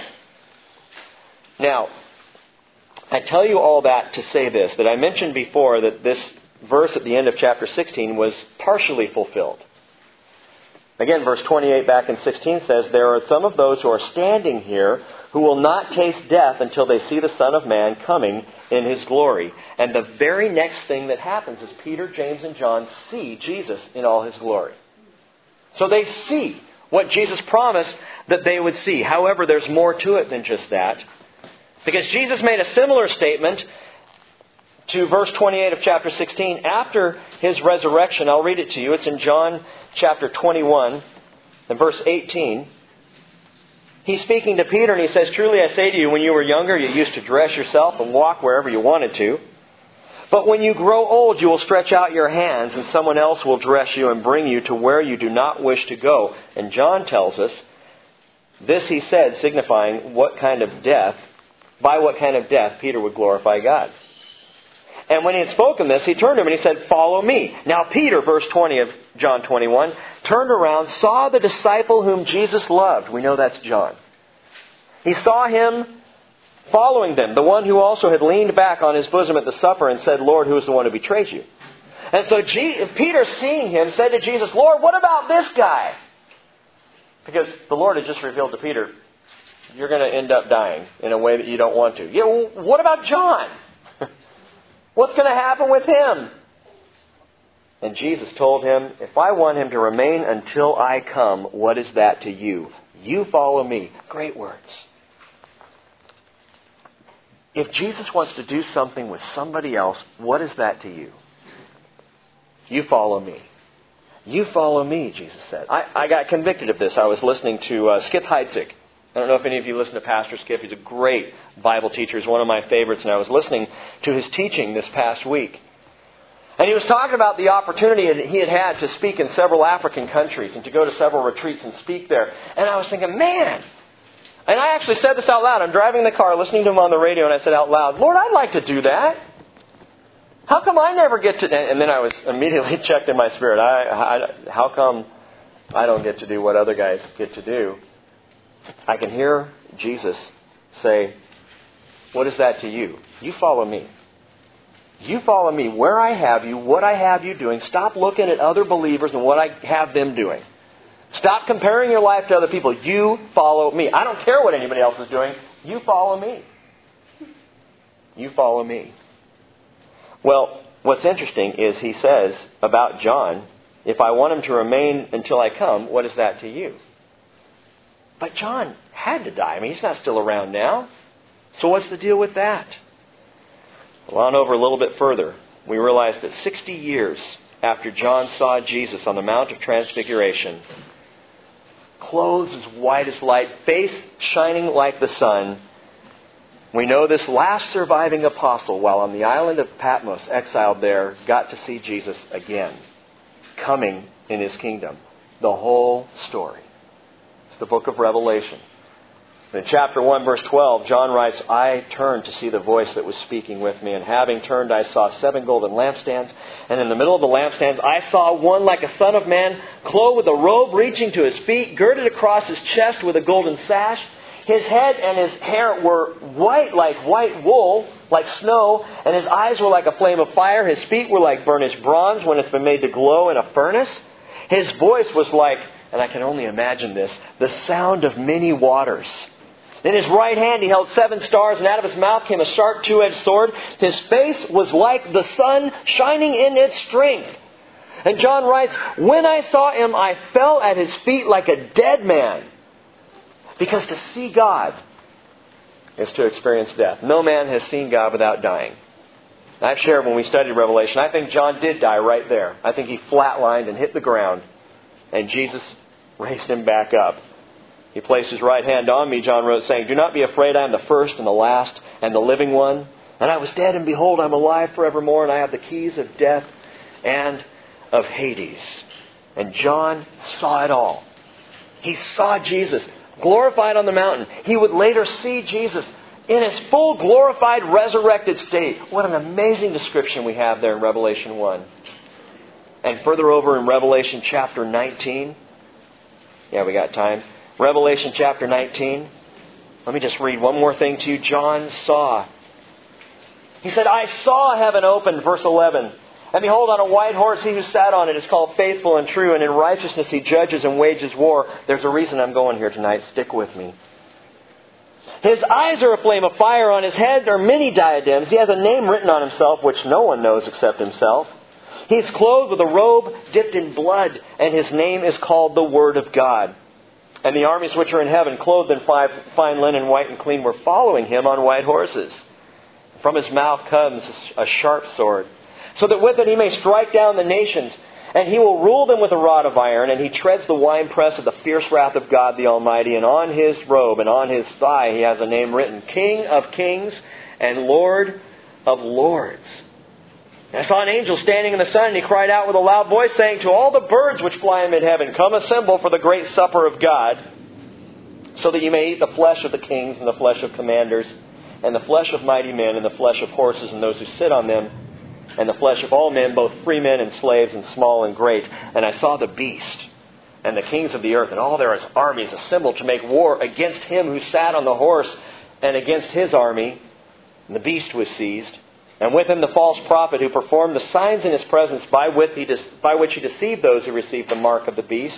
[SPEAKER 1] Now, I tell you all that to say this, that I mentioned before that this verse at the end of chapter sixteen was partially fulfilled. Again, verse twenty-eight back in sixteen says, there are some of those who are standing here who will not taste death until they see the Son of Man coming in His glory. And the very next thing that happens is Peter, James, and John see Jesus in all His glory. So they see what Jesus promised that they would see. However, there's more to it than just that. Because Jesus made a similar statement to verse twenty-eight of chapter sixteen after His resurrection. I'll read it to you. It's in John chapter twenty-one and verse eighteen. He's speaking to Peter and he says, truly I say to you, when you were younger, you used to dress yourself and walk wherever you wanted to. But when you grow old, you will stretch out your hands and someone else will dress you and bring you to where you do not wish to go. And John tells us, this he said, signifying what kind of death, by what kind of death Peter would glorify God. And when he had spoken this, he turned to him and he said, follow me. Now Peter, verse twenty of John twenty-one, turned around, saw the disciple whom Jesus loved. We know that's John. He saw him following them, the one who also had leaned back on his bosom at the supper and said, Lord, who is the one who betrays you? And so G- Peter, seeing him, said to Jesus, Lord, what about this guy? Because the Lord had just revealed to Peter, you're going to end up dying in a way that you don't want to. Yeah, well, what about John? What's going to happen with him? And Jesus told him, if I want him to remain until I come, what is that to you? You follow me. Great words. If Jesus wants to do something with somebody else, what is that to you? You follow me. You follow me, Jesus said. I, I got convicted of this. I was listening to uh, Skip Heitzig. I don't know if any of you listen to Pastor Skip. He's a great Bible teacher. He's one of my favorites. And I was listening to his teaching this past week. And he was talking about the opportunity that he had had to speak in several African countries and to go to several retreats and speak there. And I was thinking, man. And I actually said this out loud. I'm driving in the car, listening to him on the radio, and I said out loud, Lord, I'd like to do that. How come I never get to... And then I was immediately checked in my spirit. I, I, how come I don't get to do what other guys get to do? I can hear Jesus say, what is that to you? You follow me. You follow me where I have you, what I have you doing. Stop looking at other believers and what I have them doing. Stop comparing your life to other people. You follow me. I don't care what anybody else is doing. You follow me. You follow me. Well, what's interesting is he says about John, if I want him to remain until I come, what is that to you? But John had to die. I mean, he's not still around now. So what's the deal with that? Well, on over a little bit further, we realize that sixty years after John saw Jesus on the Mount of Transfiguration, clothes as white as light, face shining like the sun, we know this last surviving apostle, while on the island of Patmos, exiled there, got to see Jesus again, coming in His kingdom. The whole story. It's the book of Revelation. In chapter one, verse twelve, John writes, I turned to see the voice that was speaking with me, and having turned, I saw seven golden lampstands, and in the middle of the lampstands, I saw one like a son of man, clothed with a robe reaching to his feet, girded across his chest with a golden sash. His head and his hair were white like white wool, like snow, and his eyes were like a flame of fire. His feet were like burnished bronze when it's been made to glow in a furnace. His voice was like, and I can only imagine this, the sound of many waters. In his right hand he held seven stars, and out of his mouth came a sharp two-edged sword. His face was like the sun shining in its strength. And John writes, when I saw him, I fell at his feet like a dead man. Because to see God is to experience death. No man has seen God without dying. I've shared when we studied Revelation, I think John did die right there. I think he flatlined and hit the ground. And Jesus raised him back up. He placed His right hand on me, John wrote, saying, do not be afraid, I am the first and the last and the living one. And I was dead, and behold, I am alive forevermore, and I have the keys of death and of Hades. And John saw it all. He saw Jesus glorified on the mountain. He would later see Jesus in His full glorified, resurrected state. What an amazing description we have there in Revelation one. And further over in Revelation chapter nineteen. Yeah, we got time. Revelation chapter nineteen. Let me just read one more thing to you. John saw. He said, I saw heaven opened, verse eleven. And behold, on a white horse, he who sat on it is called Faithful and True, and in righteousness he judges and wages war. There's a reason I'm going here tonight. Stick with me. His eyes are a flame of fire. On his head are many diadems. He has a name written on himself which no one knows except himself. He is clothed with a robe dipped in blood, and his name is called the Word of God. And the armies which are in heaven, clothed in fine linen, white and clean, were following him on white horses. From his mouth comes a sharp sword, so that with it he may strike down the nations. And he will rule them with a rod of iron, and he treads the winepress of the fierce wrath of God the Almighty. And on his robe and on his thigh he has a name written, King of Kings and Lord of Lords. And I saw an angel standing in the sun, and he cried out with a loud voice, saying to all the birds which fly in mid-heaven, come assemble for the great supper of God, so that you may eat the flesh of the kings and the flesh of commanders, and the flesh of mighty men, and the flesh of horses and those who sit on them, and the flesh of all men, both free men and slaves, and small and great. And I saw the beast and the kings of the earth and all their armies assembled to make war against him who sat on the horse and against his army. And the beast was seized, and with him the false prophet who performed the signs in his presence by which he, de- by which he deceived those who received the mark of the beast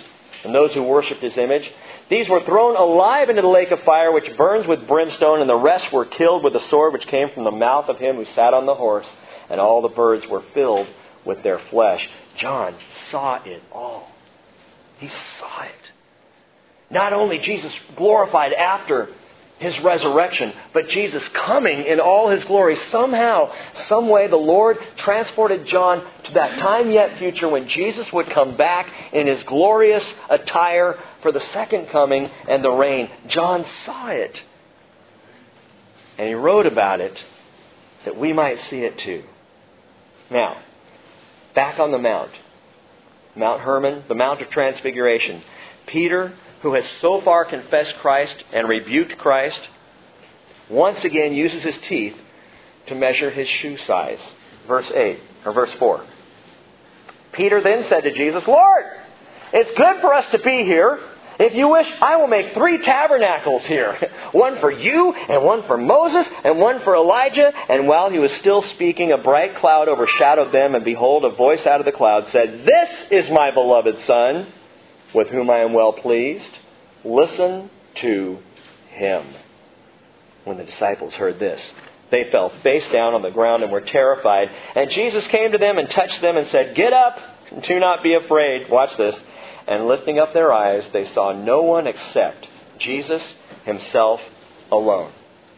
[SPEAKER 1] and those who worshipped his image. These were thrown alive into the lake of fire, which burns with brimstone, and the rest were killed with the sword which came from the mouth of him who sat on the horse, and all the birds were filled with their flesh. John saw it all. He saw it. Not only Jesus glorified after his resurrection, but Jesus coming in all his glory. Somehow, some way, the Lord transported John to that time yet future when Jesus would come back in his glorious attire for the second coming and the reign. John saw it. And he wrote about it that we might see it too. Now, back on the Mount. Mount Hermon, the Mount of Transfiguration. Peter, who has so far confessed Christ and rebuked Christ, once again uses his teeth to measure his shoe size. Verse eight, or verse four. Peter then said to Jesus, "Lord, it's good for us to be here. If you wish, I will make three tabernacles here. One for you, and one for Moses, and one for Elijah." And while he was still speaking, a bright cloud overshadowed them, and behold, a voice out of the cloud said, "This is my beloved Son, with whom I am well pleased. Listen to him." When the disciples heard this, they fell face down on the ground and were terrified. And Jesus came to them and touched them and said, "Get up, do not be afraid." Watch this. And lifting up their eyes, they saw no one except Jesus himself alone.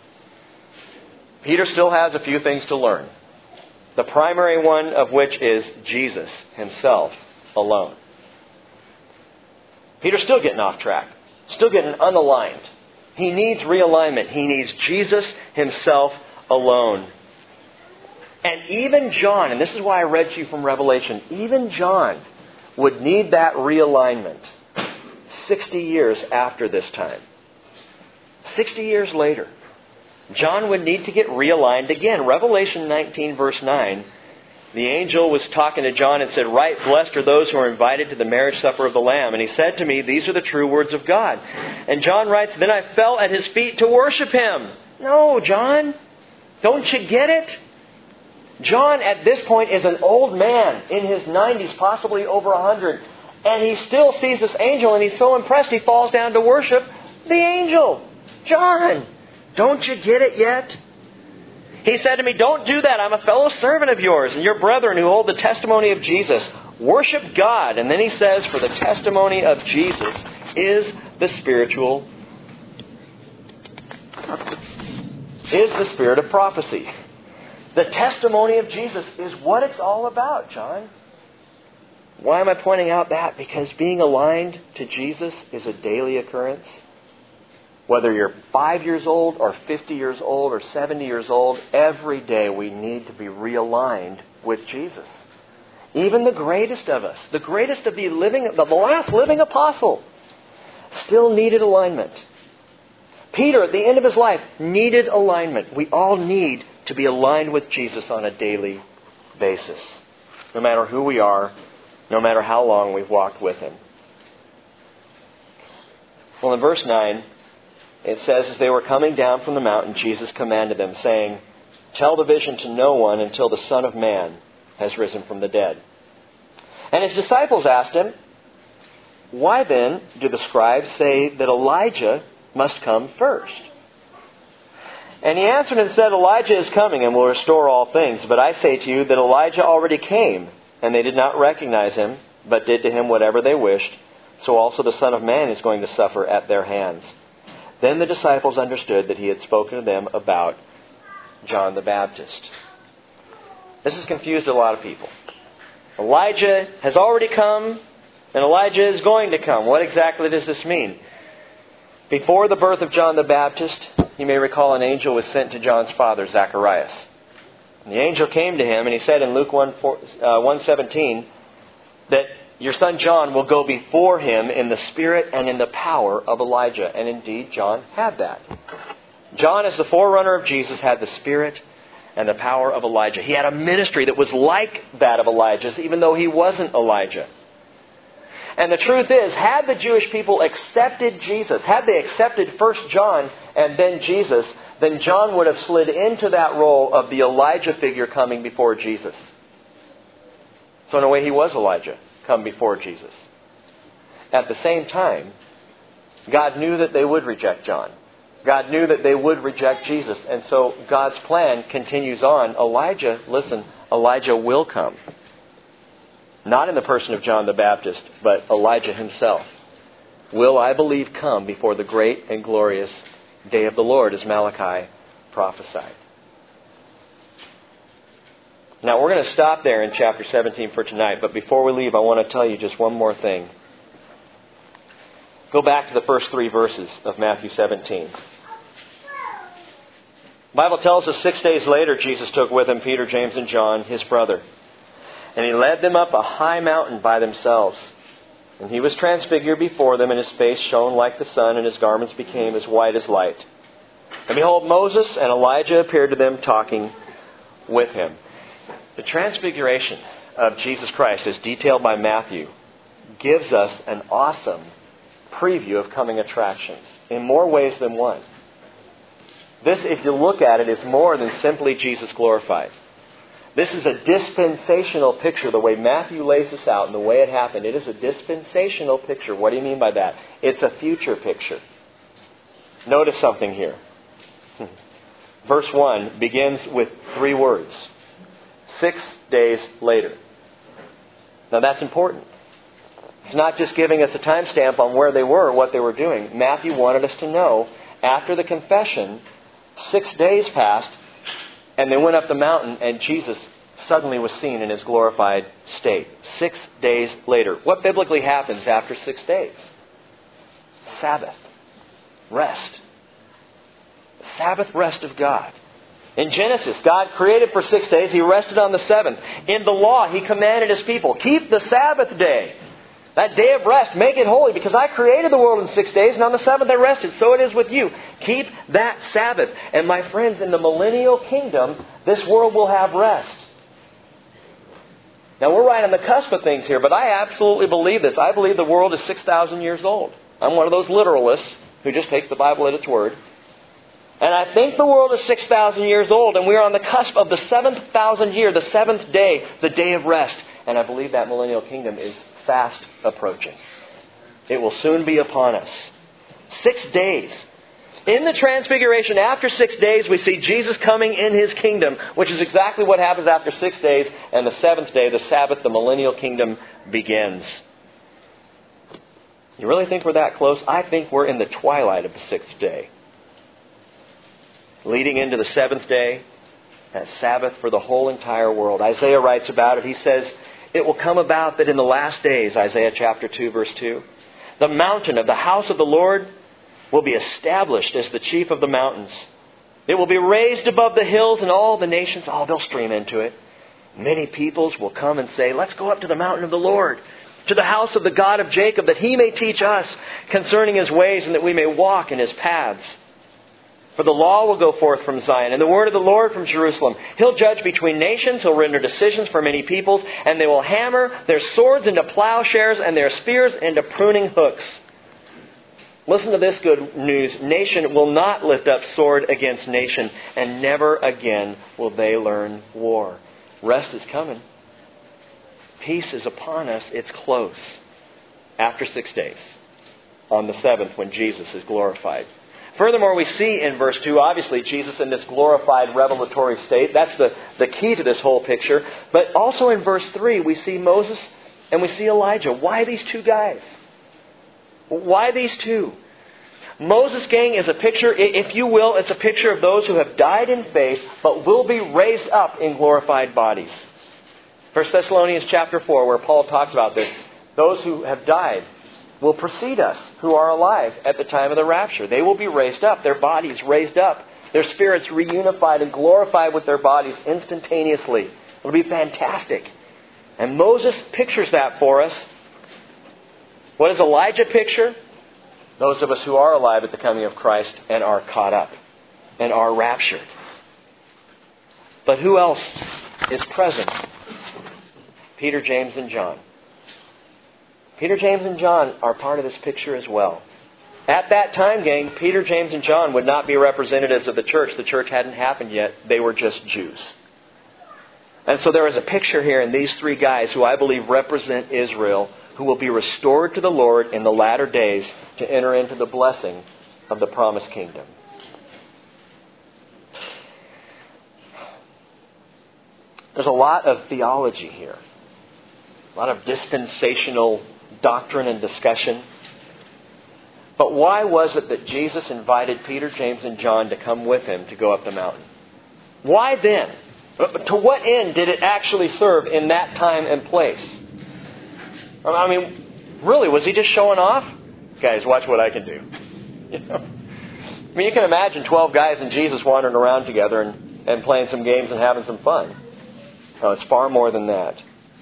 [SPEAKER 1] Peter still has a few things to learn. The primary one of which is Jesus himself alone. Peter's still getting off track. Still getting unaligned. He needs realignment. He needs Jesus himself alone. And even John, and this is why I read to you from Revelation, even John would need that realignment sixty years after this time. sixty years later, John would need to get realigned again. Revelation nineteen verse nine, the angel was talking to John and said, "Right, blessed are those who are invited to the marriage supper of the Lamb." And he said to me, "These are the true words of God." And John writes, "Then I fell at his feet to worship him." No, John, don't you get it? John at this point is an old man in his nineties, possibly over one hundred. And he still sees this angel and he's so impressed he falls down to worship the angel. John, don't you get it yet? He said to me, "Don't do that. I'm a fellow servant of yours and your brethren who hold the testimony of Jesus. Worship God." And then he says, "For the testimony of Jesus is the spiritual, is the spirit of prophecy." The testimony of Jesus is what it's all about, John. Why am I pointing out that? Because being aligned to Jesus is a daily occurrence. Whether you're five years old or fifty years old or seventy years old, every day we need to be realigned with Jesus. Even the greatest of us, the greatest of the living, the last living apostle, still needed alignment. Peter, at the end of his life, needed alignment. We all need to be aligned with Jesus on a daily basis. No matter who we are, no matter how long we've walked with him. Well, in verse nine, it says, "As they were coming down from the mountain, Jesus commanded them, saying, 'Tell the vision to no one until the Son of Man has risen from the dead.' And his disciples asked him, 'Why then do the scribes say that Elijah must come first?' And he answered and said, 'Elijah is coming and will restore all things. But I say to you that Elijah already came, and they did not recognize him, but did to him whatever they wished. So also the Son of Man is going to suffer at their hands.' Then the disciples understood that he had spoken to them about John the Baptist." This has confused a lot of people. Elijah has already come, and Elijah is going to come. What exactly does this mean? Before the birth of John the Baptist, you may recall an angel was sent to John's father, Zacharias. And the angel came to him and he said in Luke one seventeen that your son John will go before him in the spirit and in the power of Elijah. And indeed, John had that. John, as the forerunner of Jesus, had the spirit and the power of Elijah. He had a ministry that was like that of Elijah's, even though he wasn't Elijah. And the truth is, had the Jewish people accepted Jesus, had they accepted first John and then Jesus, then John would have slid into that role of the Elijah figure coming before Jesus. So in a way, he was Elijah, come before Jesus. at the same time, God knew that they would reject John. God knew that they would reject Jesus. And so God's plan continues on. Elijah, listen, Elijah will come. Not in the person of John the Baptist, but Elijah himself will, I believe, come before the great and glorious day of the Lord, as Malachi prophesied. Now, we're going to stop there in chapter seventeen for tonight. But before we leave, I want to tell you just one more thing. Go back to the first three verses of Matthew seventeen. The Bible tells us six days later, Jesus took with him Peter, James, and John, his brother. And he led them up a high mountain by themselves. And he was transfigured before them, and his face shone like the sun, and his garments became as white as light. And behold, Moses and Elijah appeared to them, talking with him. The transfiguration of Jesus Christ, as detailed by Matthew, gives us an awesome preview of coming attractions in more ways than one. This, if you look at it, is more than simply Jesus glorified. This is a dispensational picture, the way Matthew lays this out and the way it happened. It is a dispensational picture. What do you mean by that? It's a future picture. Notice something here. Verse one begins with three words. Six days later. Now that's important. It's not just giving us a timestamp on where they were or what they were doing. Matthew wanted us to know, after the confession, six days passed, and they went up the mountain, and Jesus suddenly was seen in his glorified state. Six days later. What biblically happens after six days? Sabbath. Rest. The Sabbath rest of God. In Genesis, God created for six days. He rested on the seventh. In the law, He commanded His people, keep the Sabbath day. That day of rest, make it holy, because I created the world in six days, and on the seventh I rested. So it is with you. Keep that Sabbath. And my friends, in the millennial kingdom, this world will have rest. Now, we're right on the cusp of things here, but I absolutely believe this. I believe the world is six thousand years old. I'm one of those literalists who just takes the Bible at its word. And I think the world is six thousand years old, and we are on the cusp of the seventh thousand year, the seventh day, the day of rest. And I believe that millennial kingdom is fast approaching. It will soon be upon us. Six days. In the Transfiguration, after six days, we see Jesus coming in His kingdom, which is exactly what happens after six days. And the seventh day, the Sabbath, the millennial kingdom begins. You really think we're that close? I think we're in the twilight of the sixth day. Leading into the seventh day, that Sabbath for the whole entire world. Isaiah writes about it. He says, it will come about that in the last days, Isaiah chapter two, verse two, the mountain of the house of the Lord will be established as the chief of the mountains. It will be raised above the hills, and all the nations, oh, they'll stream into it. Many peoples will come and say, let's go up to the mountain of the Lord, to the house of the God of Jacob, that He may teach us concerning His ways, and that we may walk in His paths. For the law will go forth from Zion, and the word of the Lord from Jerusalem. He'll judge between nations. He'll render decisions for many peoples. And they will hammer their swords into plowshares and their spears into pruning hooks. Listen to this good news. Nation will not lift up sword against nation, and never again will they learn war. Rest is coming. Peace is upon us. It's close. After six days. On the seventh, when Jesus is glorified. Furthermore, we see in verse two, obviously, Jesus in this glorified revelatory state. That's the, the key to this whole picture. But also in verse three, we see Moses and we see Elijah. Why these two guys? Why these two? Moses, gang, is a picture, if you will, it's a picture of those who have died in faith, but will be raised up in glorified bodies. First Thessalonians chapter four, where Paul talks about this. Those who have died will precede us, who are alive at the time of the rapture. They will be raised up, their bodies raised up, their spirits reunified and glorified with their bodies instantaneously. It'll be fantastic. And Moses pictures that for us. What does Elijah picture? Those of us who are alive at the coming of Christ and are caught up and are raptured. But who else is present? Peter, James, and John. Peter, James, and John are part of this picture as well. At that time, gang, Peter, James, and John would not be representatives of the church. The church hadn't happened yet. They were just Jews. And so there is a picture here in these three guys who I believe represent Israel, who will be restored to the Lord in the latter days to enter into the blessing of the promised kingdom. There's a lot of theology here. A lot of dispensational doctrine and discussion. But why was it that Jesus invited Peter, James, and John to come with Him to go up the mountain? Why then? To what end did it actually serve in that time and place? I mean, really, was He just showing off? Guys, watch what I can do. You know? I mean, you can imagine twelve guys and Jesus wandering around together and, and playing some games and having some fun. No, it's far more than that.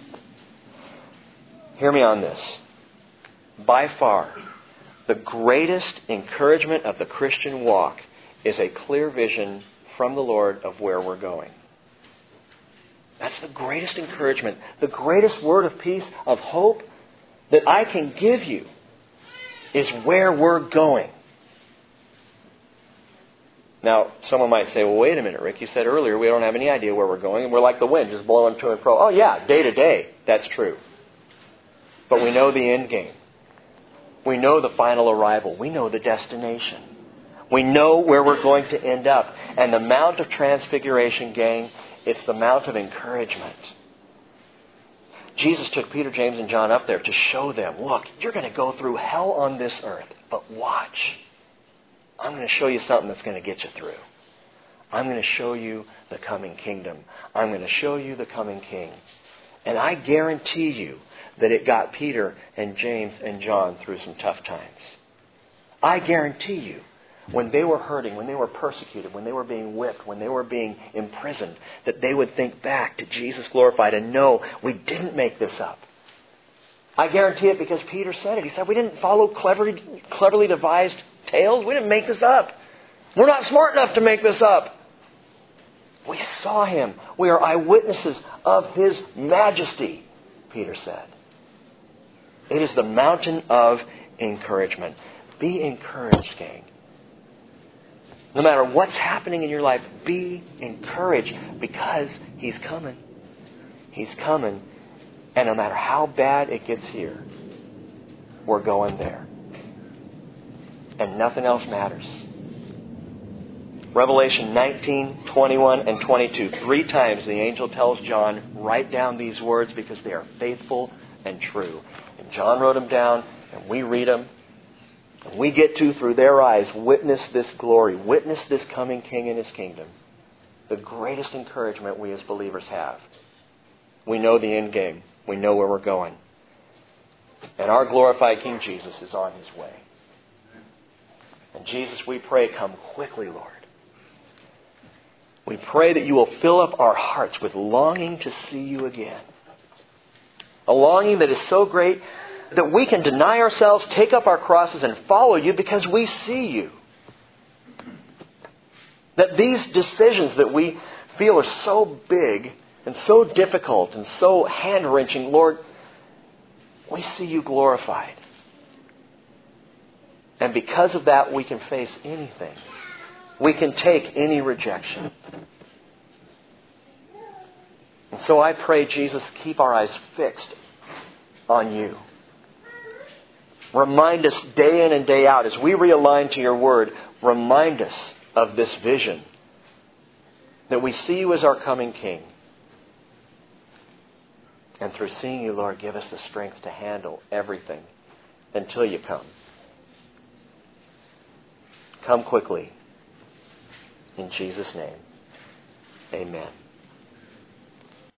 [SPEAKER 1] Hear me on this. By far, the greatest encouragement of the Christian walk is a clear vision from the Lord of where we're going. That's the greatest encouragement, the greatest word of peace, of hope that I can give you is where we're going. Now, someone might say, well, wait a minute, Rick. You said earlier we don't have any idea where we're going, and we're like the wind, just blowing to and fro. Oh, yeah, day to day. That's true. But we know the end game. We know the final arrival. We know the destination. We know where we're going to end up. And the Mount of Transfiguration, gang, it's the Mount of encouragement. Jesus took Peter, James, and John up there to show them, look, you're going to go through hell on this earth, but watch. I'm going to show you something that's going to get you through. I'm going to show you the coming kingdom. I'm going to show you the coming king. And I guarantee you that it got Peter and James and John through some tough times. I guarantee you, when they were hurting, when they were persecuted, when they were being whipped, when they were being imprisoned, that they would think back to Jesus glorified and know we didn't make this up. I guarantee it because Peter said it. He said, we didn't follow cleverly, cleverly devised tales. We didn't make this up. We're not smart enough to make this up. We saw Him. We are eyewitnesses of His majesty, Peter said. It is the mountain of encouragement. Be encouraged, gang. No matter what's happening in your life, be encouraged because He's coming. He's coming. And no matter how bad it gets here, we're going there. And nothing else matters. Revelation nineteen, twenty-one, and twenty-two. Three times the angel tells John, write down these words because they are faithful and true. And John wrote them down, and we read them. And we get to, through their eyes, witness this glory. Witness this coming King and His kingdom. The greatest encouragement we as believers have. We know the end game. We know where we're going. And our glorified King Jesus is on His way. And Jesus, we pray, come quickly, Lord. We pray that You will fill up our hearts with longing to see You again. A longing that is so great that we can deny ourselves, take up our crosses, and follow You because we see You. That these decisions that we feel are so big and so difficult and so hand-wrenching, Lord, we see You glorified. And because of that, we can face anything. We can take any rejection. And so I pray, Jesus, keep our eyes fixed on You. Remind us day in and day out, as we realign to Your Word, remind us of this vision. That we see You as our coming King. And through seeing You, Lord, give us the strength to handle everything until You come. Come quickly. In Jesus' name, amen.